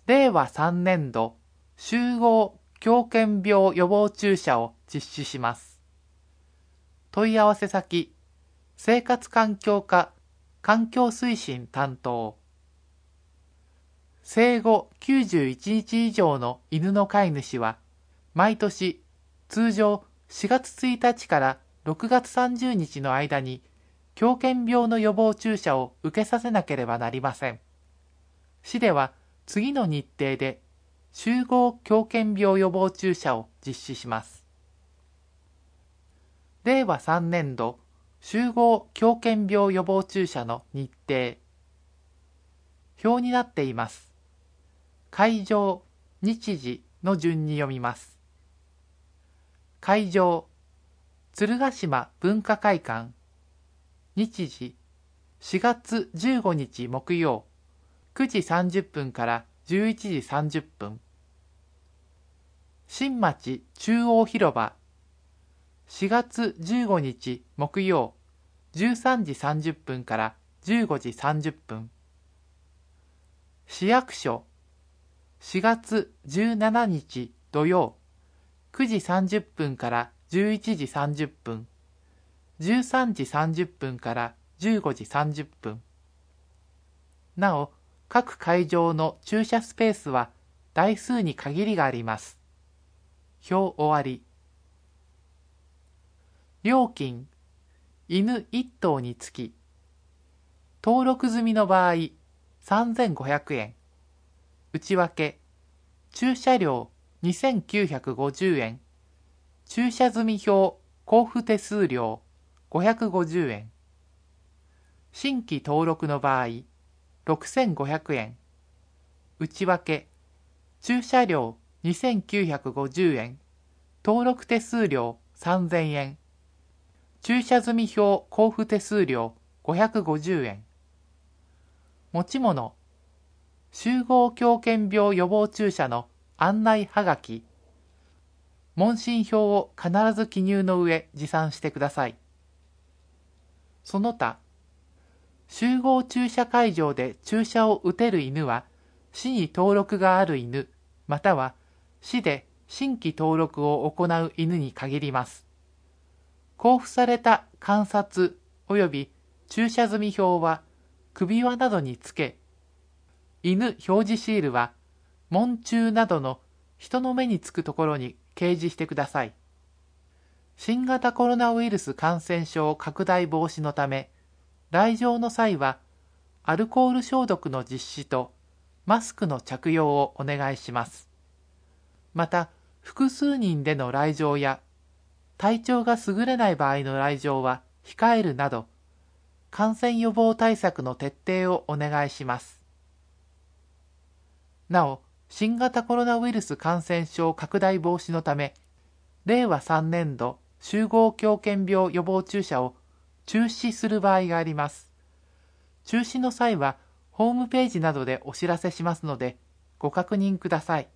令和3年度集合狂犬病予防注射を実施します。問い合わせ先、生活環境課環境推進担当。生後91日以上の犬の飼い主は、毎年通常4月1日から6月30日の間に狂犬病の予防注射を受けさせなければなりません。市では次の日程で集合狂犬病予防注射を実施します。令和3年度集合狂犬病予防注射の日程。表になっています。会場、日時の順に読みます。会場、鶴ヶ島文化会館。日時、4月15日木曜、9時30分から11時30分。新町中央広場。4月15日木曜、13時30分から15時30分。市役所。4月17日土曜、9時30分から11時30分、13時30分から15時30分。なお、各会場の駐車スペースは台数に限りがあります。表終わり。料金、犬1頭につき、登録済みの場合、3500円。内訳、駐車料2950円、駐車済み表交付手数料550円。新規登録の場合、6500円。内訳、駐車料2950円、登録手数料3000円、駐車済み表交付手数料550円。持ち物、集合狂犬病予防注射の案内はがき、問診票を必ず記入の上持参してください。その他、集合注射会場で注射を打てる犬は、市に登録がある犬、または市で新規登録を行う犬に限ります。交付された観察及び注射済み表は首輪などにつけ、犬表示シールは門柱などの人の目につくところに掲示してください。新型コロナウイルス感染症拡大防止のため、来場の際はアルコール消毒の実施とマスクの着用をお願いします。また、複数人での来場や体調が優れない場合の来場は控えるなど、感染予防対策の徹底をお願いします。なお、新型コロナウイルス感染症拡大防止のため、令和3年度集合狂犬病予防注射を中止する場合があります。中止の際は、ホームページなどでお知らせしますので、ご確認ください。